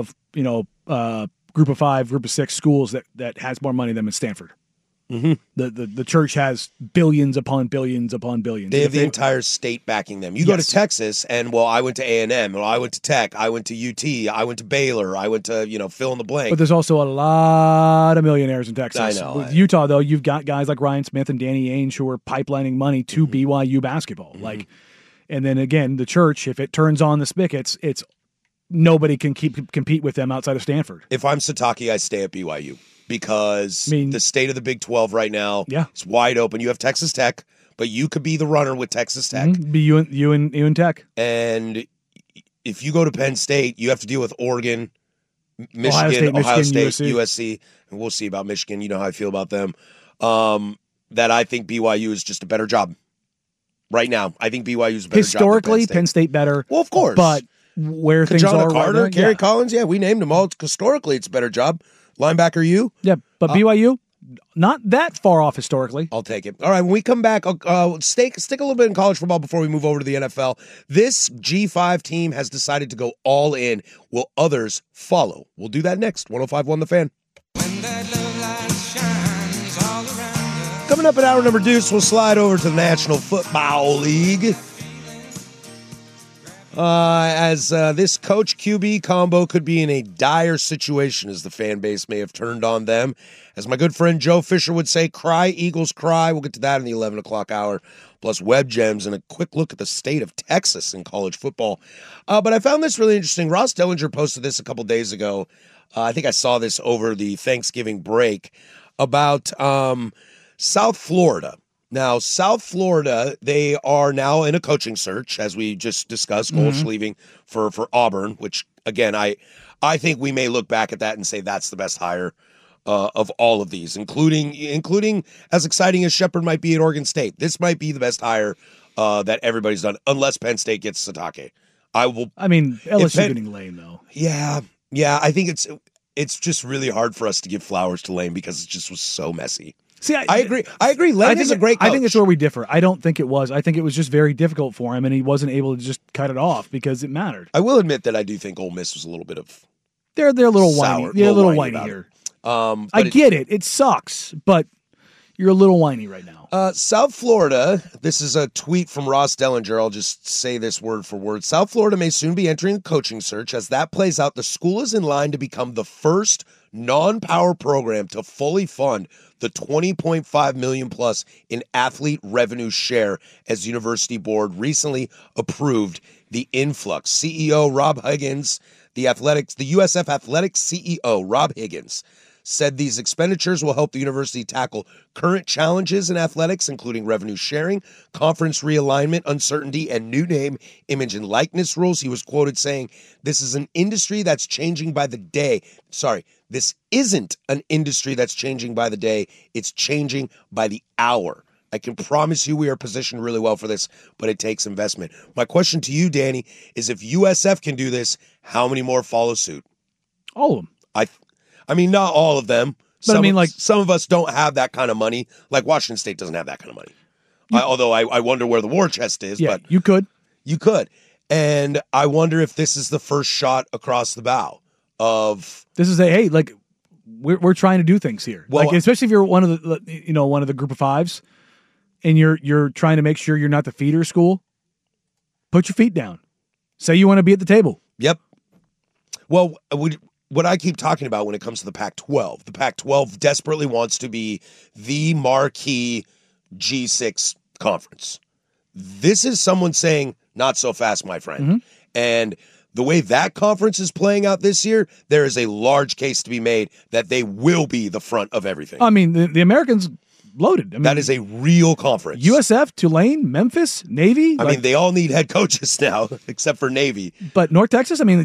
group of 5, group of 6 schools that has more money than them is Stanford. Mm-hmm. The church has billions upon billions upon billions. They have the entire state backing them. You go to Texas, and I went to A&M, or I went to Tech, I went to UT, I went to Baylor, I went to fill in the blank. But there's also a lot of millionaires in Texas. I know. With Utah, though, you've got guys like Ryan Smith and Danny Ainge who are pipelining money to BYU basketball. Mm-hmm. And then again, the church, if it turns on the spigots, it's nobody can compete with them outside of Stanford. If I'm Sitake, I stay at BYU because the state of the Big 12 right now is wide open. You have Texas Tech, but you could be the runner with Texas Tech. Mm-hmm. Be you and Tech. And if you go to Penn State, you have to deal with Oregon, Michigan, Ohio State, USC, and we'll see about Michigan. You know how I feel about them. That I think BYU is just a better job. Right now, I think BYU is a better historically, job than Penn State better. Well, of course, but where things are Carter, right now, Gary Collins, we named them all. Historically, it's a better job. Linebacker, but BYU not that far off historically. I'll take it. All right, when we come back, stick a little bit in college football before we move over to the NFL. This G5 team has decided to go all in. Will others follow? We'll do that next. 105.1 The Fan. Coming up at hour number 2, we'll slide over to the National Football League. As this coach QB combo could be in a dire situation as the fan base may have turned on them. As my good friend Joe Fisher would say, cry, Eagles, cry. We'll get to that in the 11 o'clock hour. Plus web gems and a quick look at the state of Texas in college football. But I found this really interesting. Ross Dellinger posted this a couple days ago. I think I saw this over the Thanksgiving break about South Florida. Now, South Florida, they are now in a coaching search, as we just discussed, Golch leaving for Auburn, which, again, I think we may look back at that and say that's the best hire of all of these, including as exciting as Shepard might be at Oregon State. This might be the best hire that everybody's done, unless Penn State gets Sitake. LSU getting Lane, though. Yeah, I think it's just really hard for us to give flowers to Lane because it just was so messy. See, I agree. Lane is a great coach. I think it's where we differ. I don't think it was. I think it was just very difficult for him, and he wasn't able to just cut it off because it mattered. I will admit that I do think Ole Miss was a little bit of They're a little sour, whiny. They're a little whiny about here. But I get it. It sucks, but you're a little whiny right now. South Florida, this is a tweet from Ross Dellinger. I'll just say this word for word. South Florida may soon be entering the coaching search. As that plays out, the school is in line to become the first non-power program to fully fund the $20.5 million plus in athlete revenue share as University Board recently approved the influx. CEO Rob Higgins, the USF Athletics CEO Rob Higgins, said these expenditures will help the university tackle current challenges in athletics, including revenue sharing, conference realignment, uncertainty, and new name, image, and likeness rules. He was quoted saying, "This is an industry that's changing by the day." Sorry, this isn't an industry that's changing by the day. It's changing by the hour. I can promise you we are positioned really well for this, but it takes investment. My question to you, Danny, is if USF can do this, how many more follow suit? All of them. I mean, not all of them. But some of us don't have that kind of money. Like Washington State doesn't have that kind of money. Although I wonder where the war chest is. Yeah, but you could. You could. And I wonder if this is the first shot across the bow of. This is hey, like we're trying to do things here. Well, like especially if you're one of the group of fives, and you're trying to make sure you're not the feeder school. Put your feet down. Say you want to be at the table. Yep. Well, what I keep talking about when it comes to the Pac-12 desperately wants to be the marquee G6 conference. This is someone saying, not so fast, my friend. Mm-hmm. And the way that conference is playing out this year, there is a large case to be made that they will be the front of everything. I mean, the Americans loaded. I mean, that is a real conference. USF, Tulane, Memphis, Navy. I mean, they all need head coaches now, except for Navy. But North Texas, I mean,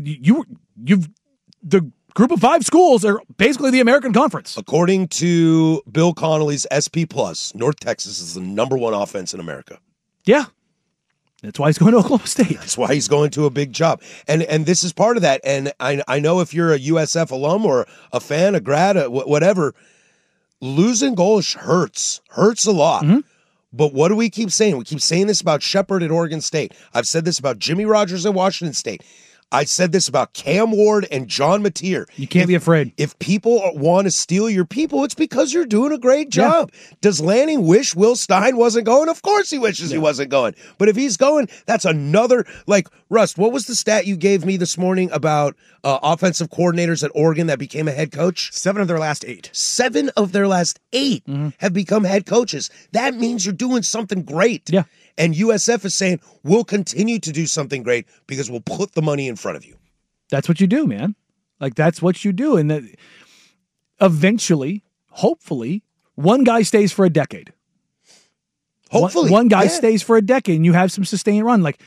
the group of five schools are basically the American Conference. According to Bill Connolly's SP+, North Texas is the number one offense in America. Yeah. That's why he's going to Oklahoma State. That's why he's going to a big job. And this is part of that. And I know if you're a USF alum or a fan, a grad, whatever, losing goals hurts a lot. Mm-hmm. But what do we keep saying? We keep saying this about Shepard at Oregon State. I've said this about Jimmy Rogers at Washington State. I said this about Cam Ward and John Mateer. You can't be afraid. If people want to steal your people, it's because you're doing a great job. Yeah. Does Lanning wish Will Stein wasn't going? Of course he wishes he wasn't going. But if he's going, that's another, like, Rust, what was the stat you gave me this morning about offensive coordinators at Oregon that became a head coach? 7 of their last 8. 7 of their last 8 have become head coaches. That means you're doing something great. Yeah. And USF is saying, we'll continue to do something great because we'll put the money in front of you. That's what you do, man. Like, that's what you do. And that eventually, hopefully, one guy stays for a decade. Hopefully. One guy stays for a decade and you have some sustained run. Like,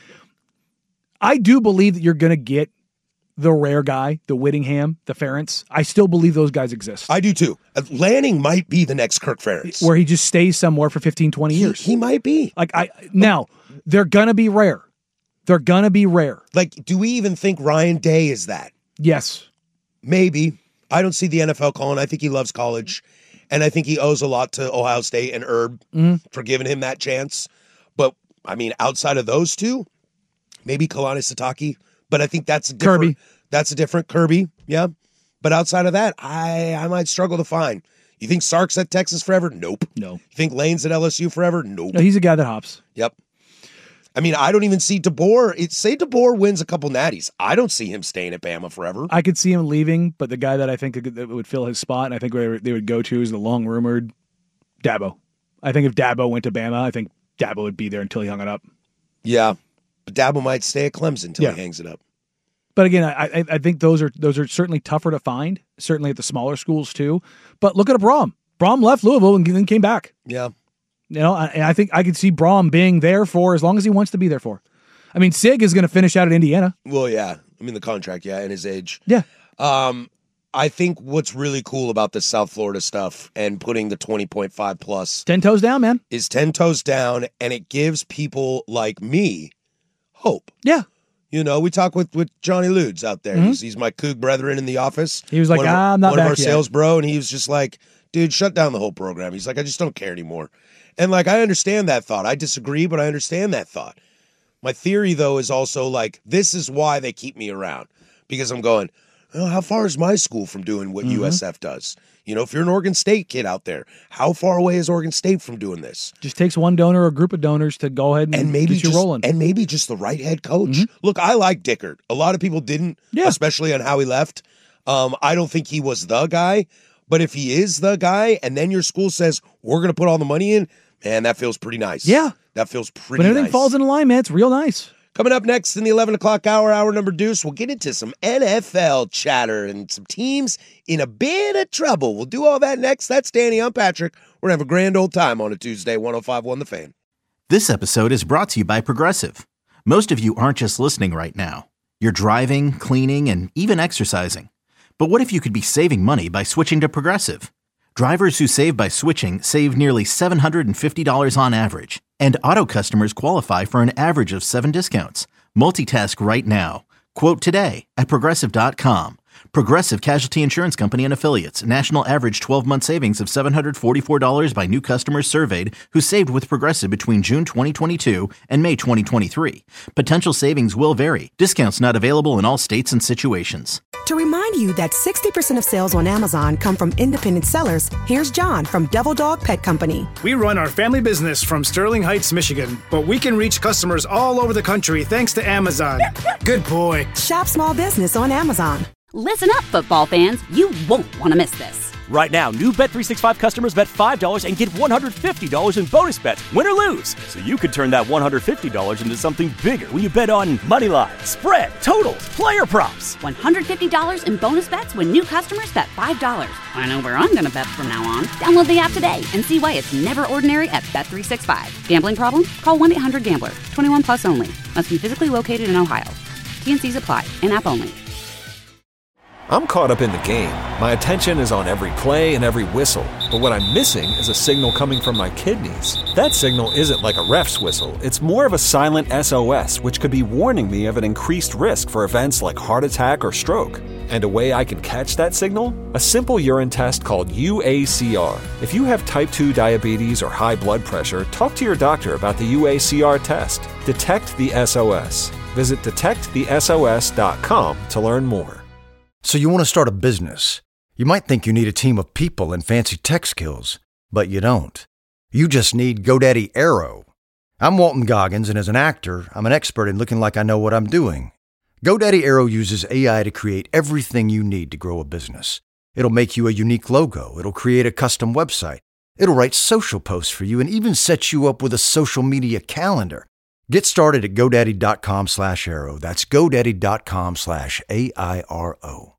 I do believe that you're going to get the rare guy, the Whittingham, the Ferentz. I still believe those guys exist. I do too. Lanning might be the next Kirk Ferentz. Where he just stays somewhere for 15, 20 years. He might be. Now, they're going to be rare. They're going to be rare. Like, do we even think Ryan Day is that? Yes. Maybe. I don't see the NFL calling. I think he loves college. And I think he owes a lot to Ohio State and Herb for giving him that chance. But, I mean, outside of those two, maybe Kalani Sitake. But I think that's a different Kirby. That's a different Kirby, yeah. But outside of that, I might struggle to find. You think Sark's at Texas forever? Nope. No. You think Lane's at LSU forever? Nope. No, he's a guy that hops. Yep. I mean, I don't even see DeBoer. Say DeBoer wins a couple natties. I don't see him staying at Bama forever. I could see him leaving, but the guy that I think that would fill his spot, and I think where they would go to is the long-rumored Dabo. I think if Dabo went to Bama, I think Dabo would be there until he hung it up. Yeah. But Dabo might stay at Clemson until he hangs it up. But again, I think those are certainly tougher to find, certainly at the smaller schools too. But look at Braum. Braum left Louisville and then came back. Yeah. You know, and I think I could see Braum being there for as long as he wants to be there for. I mean, Sig is going to finish out at Indiana. Well, yeah. I mean, the contract, yeah, and his age. Yeah. I think what's really cool about the South Florida stuff and putting the 20.5 plus 10 toes down, man, is 10 toes down, and it gives people like me hope. Yeah. You know, we talk with Johnny Ludes out there. Mm-hmm. He's my Coug brethren in the office. He was like, I'm not one back of our yet. sales bro, and he was just like, dude, shut down the whole program. He's like, I just don't care anymore. And like, I understand that thought. I disagree, but I understand that thought. My theory, though, is also like, this is why they keep me around. Because I'm going, how far is my school from doing what USF does? You know, if you're an Oregon State kid out there, how far away is Oregon State from doing this? Just takes one donor or a group of donors to go ahead and maybe get you rolling. And maybe just the right head coach. Look, I like Dickert. A lot of people didn't, especially on how he left. I don't think he was the guy. But if he is the guy, and then your school says, we're going to put all the money in, man, that feels pretty nice. Yeah. That feels pretty When everything nice. falls into line, man, it's real nice. Coming up next in the 11 o'clock hour number deuce, we'll get into some NFL chatter and some teams in a bit of trouble. We'll do all that next. That's Danny. I'm Patrick. We're going to have a grand old time on a Tuesday, 105.1 The Fan. This episode is brought to you by Progressive. Most of you aren't just listening right now. You're driving, cleaning, and even exercising. But what if you could be saving money by switching to Progressive? Drivers who save by switching save nearly $750 on average. And auto customers qualify for an average of 7 discounts. Multitask right now. Quote today at Progressive.com. Progressive Casualty Insurance Company and Affiliates. National average 12-month savings of $744 by new customers surveyed who saved with Progressive between June 2022 and May 2023. Potential savings will vary. Discounts not available in all states and situations. To remind you that 60% of sales on Amazon come from independent sellers, here's John from Devil Dog Pet Company. We run our family business from Sterling Heights, Michigan, but we can reach customers all over the country thanks to Amazon. Good boy. Shop small business on Amazon. Listen up, football fans. You won't want to miss this. Right now, new Bet365 customers bet $5 and get $150 in bonus bets, win or lose. So you could turn that $150 into something bigger when you bet on moneyline, spread, totals, player props. $150 in bonus bets when new customers bet $5. I know where I'm going to bet from now on. Download the app today and see why it's never ordinary at Bet365. Gambling problem? Call 1-800-GAMBLER. 21 plus only. Must be physically located in Ohio. T&Cs apply. In-app only. I'm caught up in the game. My attention is on every play and every whistle. But what I'm missing is a signal coming from my kidneys. That signal isn't like a ref's whistle. It's more of a silent SOS, which could be warning me of an increased risk for events like heart attack or stroke. And a way I can catch that signal? A simple urine test called UACR. If you have type 2 diabetes or high blood pressure, talk to your doctor about the UACR test. Detect the SOS. Visit detectthesos.com to learn more. So you want to start a business. You might think you need a team of people and fancy tech skills, but you don't. You just need GoDaddy Aero. I'm Walton Goggins, and as an actor, I'm an expert in looking like I know what I'm doing. GoDaddy Aero uses AI to create everything you need to grow a business. It'll make you a unique logo. It'll create a custom website. It'll write social posts for you and even set you up with a social media calendar. Get started at GoDaddy.com/Aero. That's GoDaddy.com/AIRO.